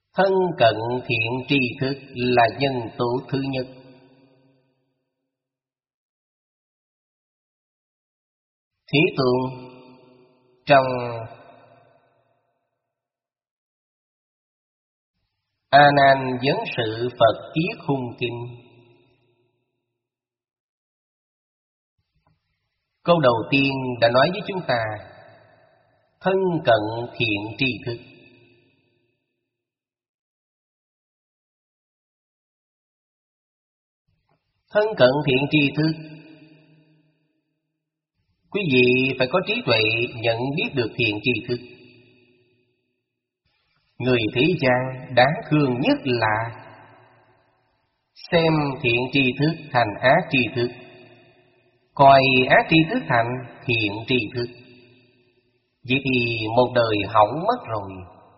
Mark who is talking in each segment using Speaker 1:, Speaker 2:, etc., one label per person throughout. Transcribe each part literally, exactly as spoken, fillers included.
Speaker 1: Thân cận thiện tri thức là nhân tố thứ nhất. Thế Tôn trong A Nan Vấn Sự Phật Kiết Khung Kinh, câu đầu tiên đã nói với chúng ta thân cận thiện tri thức. Thân cận thiện tri thức, quý vị phải có trí tuệ nhận biết được thiện tri thức. Người thế gian đáng thương nhất là xem thiện tri thức thành ác tri thức, coi ác tri thức thành thiện tri thức. Vậy thì một đời hỏng mất rồi.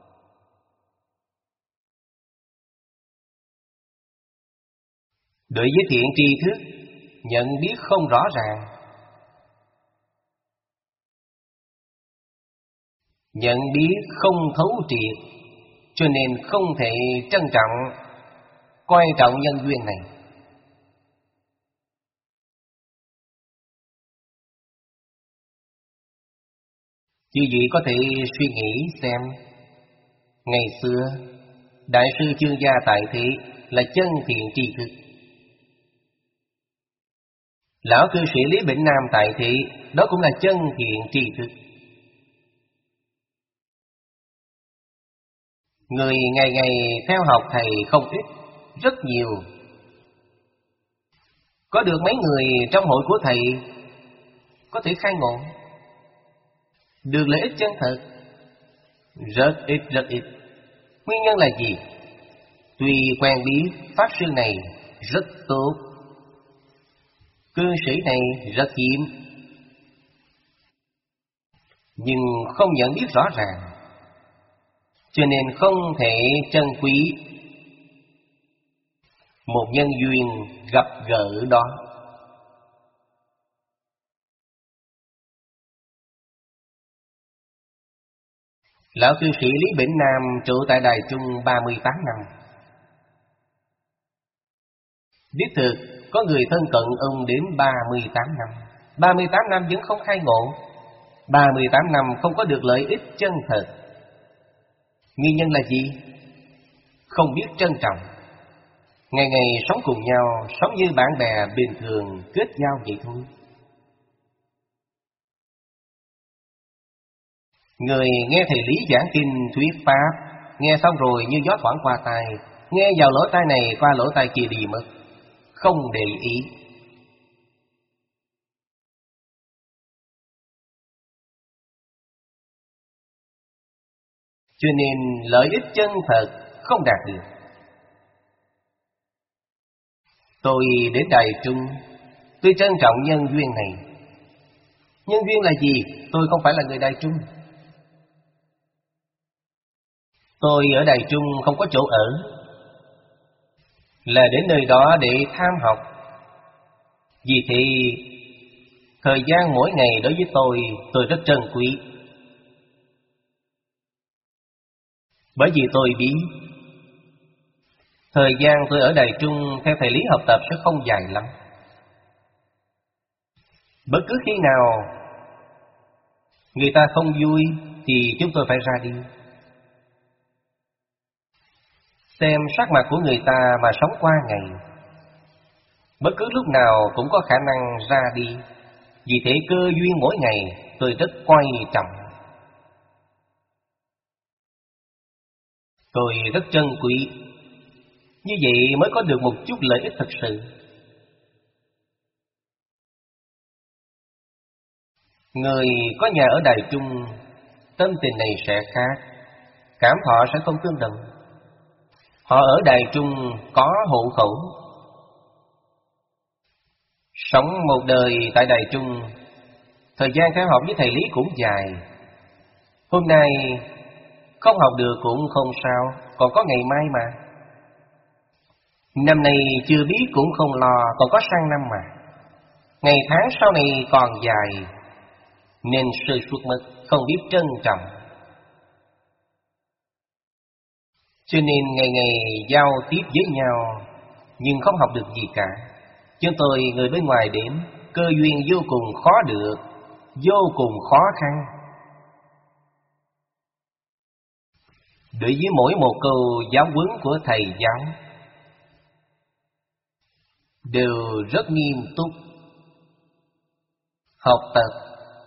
Speaker 1: Đối với thiện tri thức, nhận biết không rõ ràng, nhận biết không thấu triệt, cho nên không thể trân trọng, coi trọng nhân duyên này. Quý vị có thể suy nghĩ xem, ngày xưa Đại sư Chương Gia tại thế là chân thiện tri thức, lão cư sĩ Lý Bỉnh Nam tại thế đó cũng là chân thiện tri thức. Người ngày ngày theo học thầy không ít, rất nhiều. Có được mấy người trong hội của thầy có thể khai ngộ, được lợi ích chân thật? Rất ít, rất ít. Nguyên nhân là gì? Tuy quen biết Pháp sư này rất tốt, cư sĩ này rất hiếm, nhưng không nhận biết rõ ràng, cho nên không thể trân quý một nhân duyên gặp gỡ đó. Lão cư sĩ Lý Bỉnh Nam trụ tại Đài Trung ba mươi tám năm. Đích thực có người thân cận ông đến ba mươi tám năm. ba mươi tám năm vẫn không khai ngộ, ba mươi tám năm không có được lợi ích chân thật. Nguyên nhân là gì? Không biết trân trọng. Ngày ngày sống cùng nhau, sống như bạn bè bình thường, kết giao vậy thôi. Người nghe thầy Lý giảng kinh thuyết pháp, nghe xong rồi như gió thoảng qua tai, nghe vào lỗ tai này qua lỗ tai kia đi mất, không để ý. Cho nên lợi ích chân thật không đạt được. Tôi đến Đài Trung, tôi trân trọng nhân duyên này. Nhân duyên là gì? Tôi không phải là người Đài Trung. Tôi ở Đài Trung không có chỗ ở, là đến nơi đó để tham học. Vì thế thời gian mỗi ngày đối với tôi, tôi rất trân quý. Bởi vì tôi biết thời gian tôi ở Đài Trung theo thầy Lý học tập sẽ không dài lắm. Bất cứ khi nào người ta không vui thì chúng tôi phải ra đi. Xem sắc mặt của người ta mà sống qua ngày. Bất cứ lúc nào cũng có khả năng ra đi. Vì thế cơ duyên mỗi ngày tôi rất quan trọng. Tôi rất trân quý. Như vậy mới có được một chút lợi ích thật sự. Người có nhà ở Đài Trung, tâm tình này sẽ khác, cảm thọ sẽ không tương đồng. Họ ở Đài Trung có hộ khẩu, sống một đời tại Đài Trung, thời gian theo học với thầy Lý cũng dài. Hôm nay không học được cũng không sao, còn có ngày mai mà. Năm nay chưa biết cũng không lo, còn có sang năm mà. Ngày tháng sau này còn dài, nên sơ suất mất, không biết trân trọng. Cho nên ngày ngày giao tiếp với nhau, nhưng không học được gì cả. Chúng tôi người bên ngoài đến, cơ duyên vô cùng khó được, vô cùng khó khăn. Đối với mỗi một câu giáo huấn của thầy giáo đều rất nghiêm túc học tập.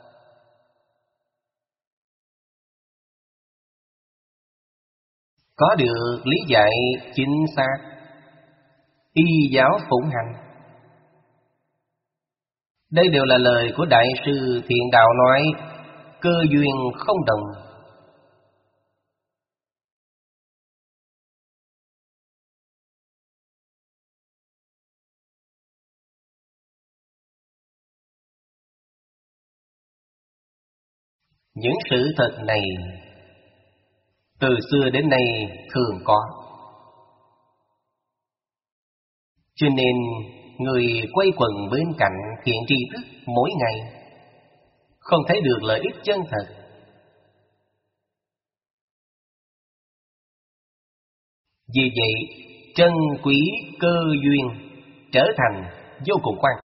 Speaker 1: Có được lý dạy chính xác, y giáo phụng hành. Đây đều là lời của Đại sư Thiện Đạo nói, cơ duyên không đồng. Những sự thật này từ xưa đến nay thường có. Cho nên người quay quần bên cạnh thiện tri thức mỗi ngày không thấy được lợi ích chân thật. Vì vậy, trân quý cơ duyên trở thành vô cùng quan trọng.